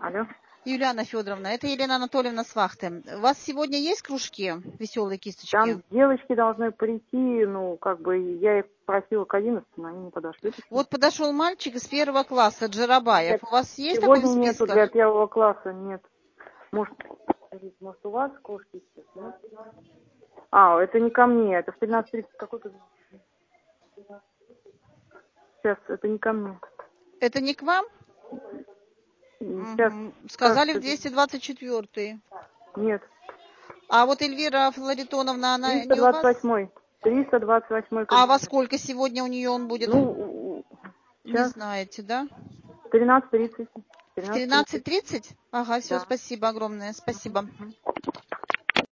Алло. Юлиана Федоровна, это Елена Анатольевна с вахты. У вас сегодня есть кружки, веселые кисточки? Там девочки должны прийти, я их просила к 11, но они не подошли. Вот подошел мальчик из 1 класса, Джарабаев. Нет, У вас есть такой сегодня в нету списках? для 1 класса, нет. Может, у вас кружки сейчас, нет? А, это не ко мне, это в 13:30 какой-то... Сейчас, это не ко мне. Это не к вам? Сейчас, Сказали в кажется, 224. нет. А вот Эльвира Флоритоновна, она не у вас? 328. 328 А во кабинет. сколько сегодня у нее он будет? Ну, Не сейчас знаете, да? 13:30. В 13:30? Ага, все, Да. спасибо огромное, спасибо.